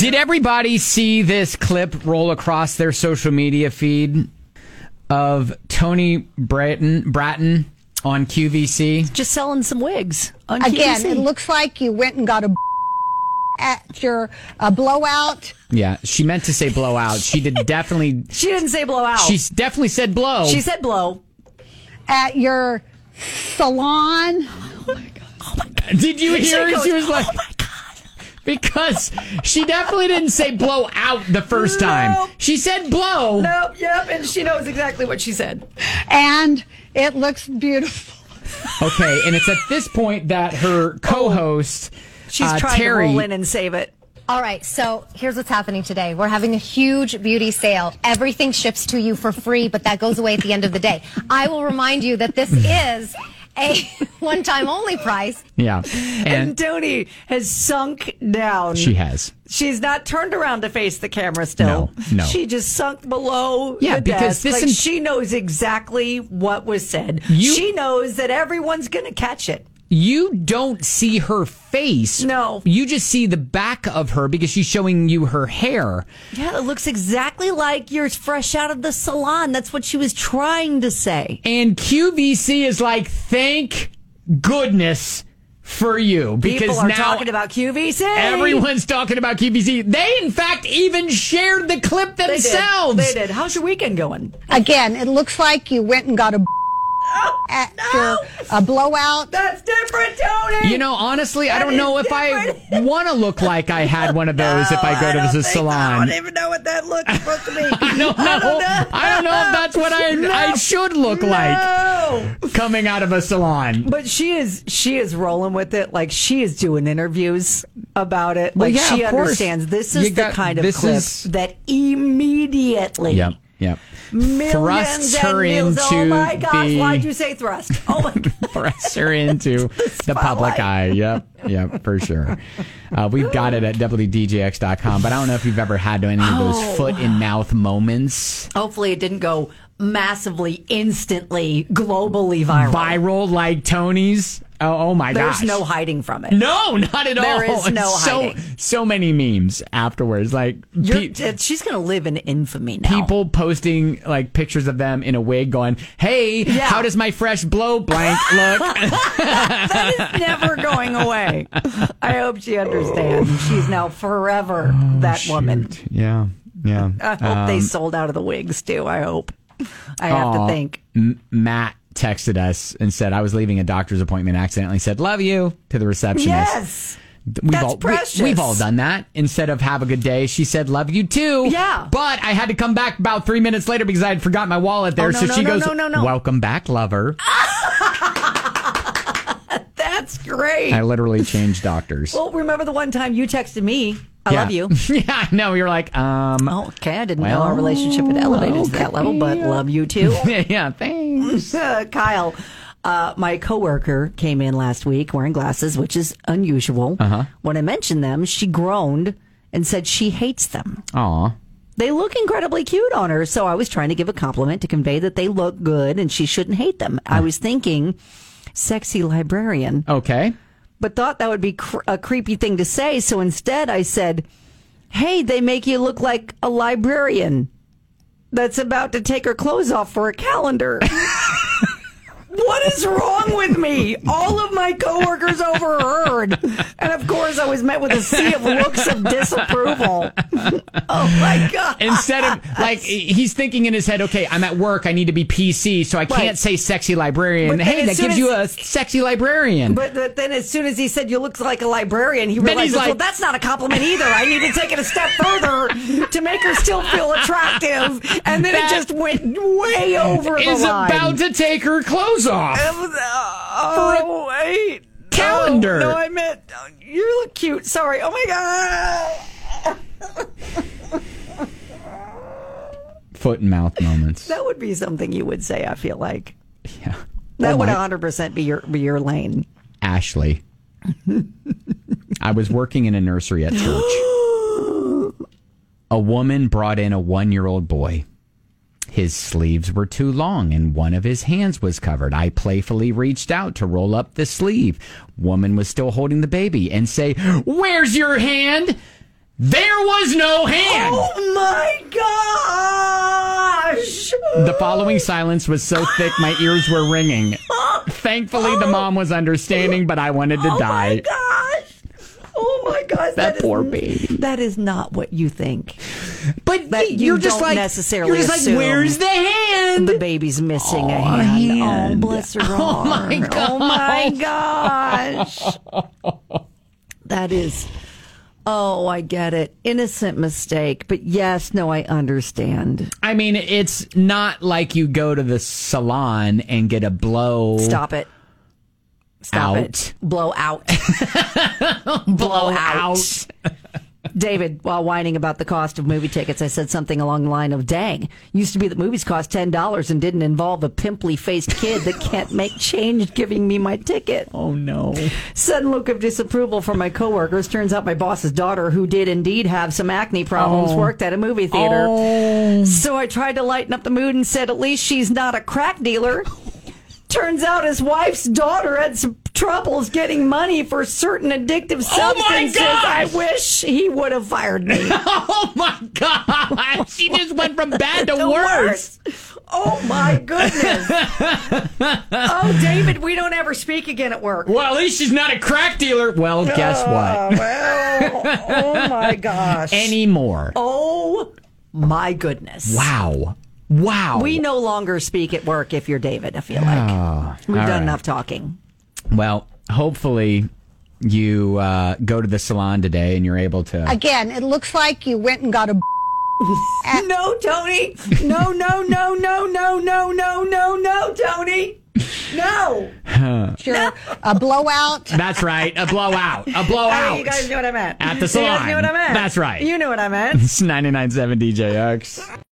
Did everybody see this clip roll across their social media feed of Tony Bratton on QVC? Just selling some wigs on Again, QVC. it looks like you went and got a at your blowout. Yeah, she meant to say blowout. She definitely. She didn't say blowout. She definitely said blow. She said blow. At your salon. Oh my God. Did you hear her? She was like, oh my God. Because she definitely didn't say blow out the first time. Nope. She said blow. Nope, yep, and she knows exactly what she said. And it looks beautiful. Okay, and it's at this point that her co-host, She's trying Terry, to roll in and save it. All right, so here's what's happening today. We're having a huge beauty sale. Everything ships to you for free, but that goes away at the end of the day. I will remind you that this is a one-time only price. Yeah. And Tony has sunk down. She has. She's not turned around to face the camera still. No. She just sunk below Yeah, the because desk. this She knows exactly what was said. You- She knows that everyone's going to catch it. You don't see her face. No. You just see the back of her because she's showing you her hair. Yeah, it looks exactly like you're fresh out of the salon. That's what she was trying to say. And QVC is like, thank goodness for you. Because People are now talking about QVC. everyone's talking about QVC. They, in fact, even shared the clip themselves. They did. How's your weekend going? Again, it looks like you went and got a at your blowout. That's different, Tony. You know, honestly, I That don't know is if I want to look like I had one of those if I go to the salon. I don't even know what that look's supposed to be. I don't know if that's what I should look like coming out of a salon. But she is rolling with it. Like, she is doing interviews about it. Well, Like, yeah, she of course. understands this is the kind of this clip is- that immediately Yep. millions Thrusts and her millions. into Oh my gosh, the- why'd you say thrust? Oh my God. Thrusts her into the public spotlight. eye. Yep, for sure. We've got it at WDJX.com, but I don't know if you've ever had any of those foot in mouth moments. Hopefully it didn't go massively, instantly, globally viral. Viral like Tony's. Oh my gosh. There's no hiding from it. No, not at all. There is no hiding. So many memes afterwards. Like She's going to live in infamy now. people posting like pictures of them in a wig going, hey, how does my fresh blow blank look? That is never going away. I hope she understands. She's now forever that woman. Yeah. I hope they sold out of the wigs too. I hope. I have to think. Matt texted us and said, I was leaving a doctor's appointment, accidentally said, love you to the receptionist. Yes. That's precious. We've all done that. Instead of have a good day, she said, love you too. Yeah. But I had to come back about 3 minutes later because I had forgotten my wallet there. no, so no, she no, goes, no. welcome back, lover. That's great. I literally changed doctors. Well, remember the one time you texted me, I love you. Yeah, I know. You're like, Oh, okay. I didn't know well, our relationship had elevated to that level, but love you too. yeah, thanks. Kyle, my coworker came in last week wearing glasses, which is unusual. When I mentioned them, she groaned and said she hates them. Aw. They look incredibly cute on her, so I was trying to give a compliment to convey that they look good and she shouldn't hate them. I was thinking sexy librarian, Okay. but thought that would be a creepy thing to say, so instead I said, hey, they make you look like a librarian that's about to take her clothes off for a calendar. What is wrong with me? All of my coworkers overheard. And of course, I was met with a sea of looks of disapproval. Oh my God. Instead of, like, he's thinking in his head, okay, I'm at work, I need to be PC, so I can't say sexy librarian. But then Hey, as that soon gives as- you a sexy librarian. But then as soon as he said you look like a librarian, he Then realized, he's like- well, that's not a compliment either. I need to take it a step further to make her still feel attractive. And then it just went way over the is line. about to take her clothes off. Oh, wait. calendar. No, I meant, you look cute. Sorry. Oh, my God. Foot and mouth moments. That would be something you would say, I feel like. Yeah. That Oh would my- 100% be your lane. Ashley. I was working in a nursery at church. A woman brought in a 1-year-old boy. His sleeves were too long and one of his hands was covered. I playfully reached out to roll up the sleeve. Woman was still holding the baby and say, "Where's your hand?" There was no hand. Oh my gosh! The following silence was so thick my ears were ringing. Thankfully, the mom was understanding, but I wanted to die. Oh my gosh! Oh my gosh! That poor baby. That is not what you think. But That you're just don't like necessarily you're just assume like, where's the hand? The baby's missing a hand. Oh, bless her heart. Oh my God. Oh my gosh! That is. Oh, I get it. Innocent mistake. But yes, no, I understand. I mean, it's not like you go to the salon and get a blow. Stop it. Stop Out. it. Blow out. Blow out. David, while whining about the cost of movie tickets, I said something along the line of, dang, used to be that movies cost $10 and didn't involve a pimply-faced kid that can't make change giving me my ticket. Oh, no. Sudden look of disapproval from my coworkers. Turns out my boss's daughter, who did indeed have some acne problems, worked at a movie theater. So I tried to lighten up the mood and said, at least she's not a crack dealer. Turns out his wife's daughter had some troubles getting money for certain addictive substances. I wish he would have fired me. Oh, my God. She just went from bad to worse. Oh, my goodness. Oh, David, we don't ever speak again at work. Well, at least she's not a crack dealer. Well, guess what? Well, oh, my gosh. Anymore. Oh, my goodness. Wow. We no longer speak at work if you're David, I feel like. We've done enough talking. Well, hopefully you go to the salon today and you're able to... Again, it looks like you went and got a No, Tony. No, Tony. No. sure, a blowout. That's right. A blowout. A blowout. Hey, you guys know what I meant. At the salon. You guys knew what I meant. That's right. You knew what I meant. It's 99.7 DJX.